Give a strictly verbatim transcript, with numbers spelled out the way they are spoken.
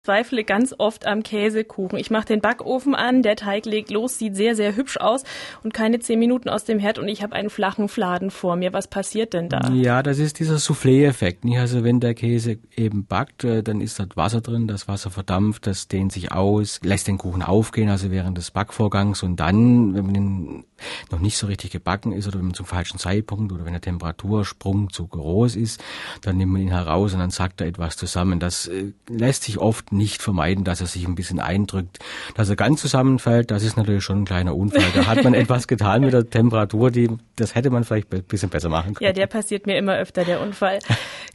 Zweifle ganz oft am Käsekuchen. Ich mache den Backofen an, der Teig legt los, sieht sehr, sehr hübsch aus und keine zehn Minuten aus dem Herd und ich habe einen flachen Fladen vor mir. Was passiert denn da? Ja, das ist dieser Soufflé-Effekt. Nicht? Also wenn der Käse eben backt, dann ist dort Wasser drin, das Wasser verdampft, das dehnt sich aus, lässt den Kuchen aufgehen, also während des Backvorgangs und dann, wenn man ihn noch nicht so richtig gebacken ist oder wenn man zum falschen Zeitpunkt oder wenn der Temperatursprung zu groß ist, dann nimmt man ihn heraus und dann sackt er etwas zusammen. Das äh, lässt sich oft nicht vermeiden, dass er sich ein bisschen eindrückt. Dass er ganz zusammenfällt, das ist natürlich schon ein kleiner Unfall. Da hat man etwas getan mit der Temperatur, die, das hätte man vielleicht ein bisschen besser machen können. Ja, der passiert mir immer öfter, der Unfall.